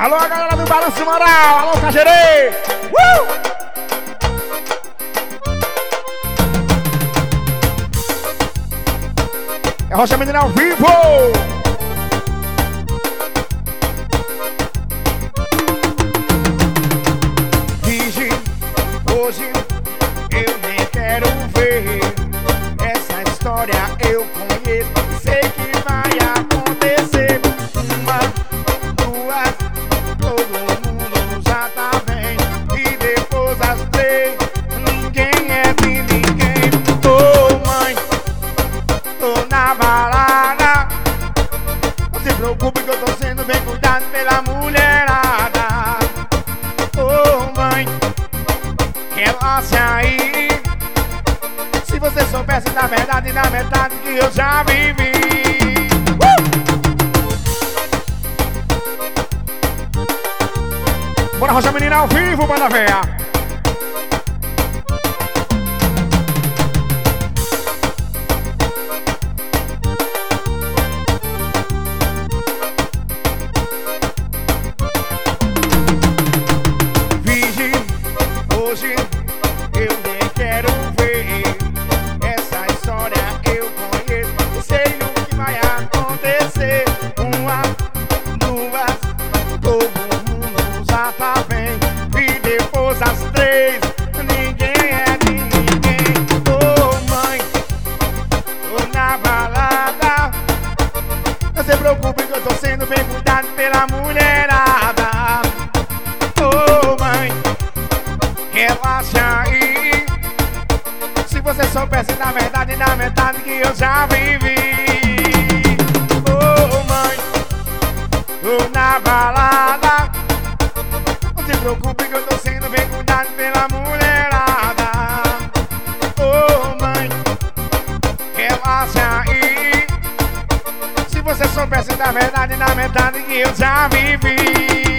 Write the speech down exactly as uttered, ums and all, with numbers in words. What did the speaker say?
Alô, a galera do Balanço Moral. Alô, Cajerê. Uh! É Rocha Menina ao vivo. Finge, hoje eu nem quero ver. Essa história eu conheço, sei que vai acontecer. Uma, duas, todo mundo já tá bem. E depois as três, ninguém é de ninguém. Ô mãe, tô na balada. Não se preocupe que eu tô sendo bem cuidado pela mulherada. Ô mãe, relaxe aí. Se você soubesse da verdade, da metade que eu já vivi. uh! Bora, Rocha Menina ao vivo, banda véia. Finge, hoje eu nem quero ver. Essa história eu conheço, sei o que vai acontecer. Uma, duas, todo mundo já tá bem. E depois as três, ninguém é de ninguém. Ô mãe, tô na balada. Não se preocupe que eu tô sendo bem cuidado pela mulherada. Ô mãe, relaxa aí. Se você soubesse da verdade, da metade que eu já vivi. Ô mãe, tô na balada. Não se preocupe que eu tô sendo bem cuidado pela mulherada. Ô mãe, relaxa aí. Se você soubesse da verdade, da metade que eu já vivi.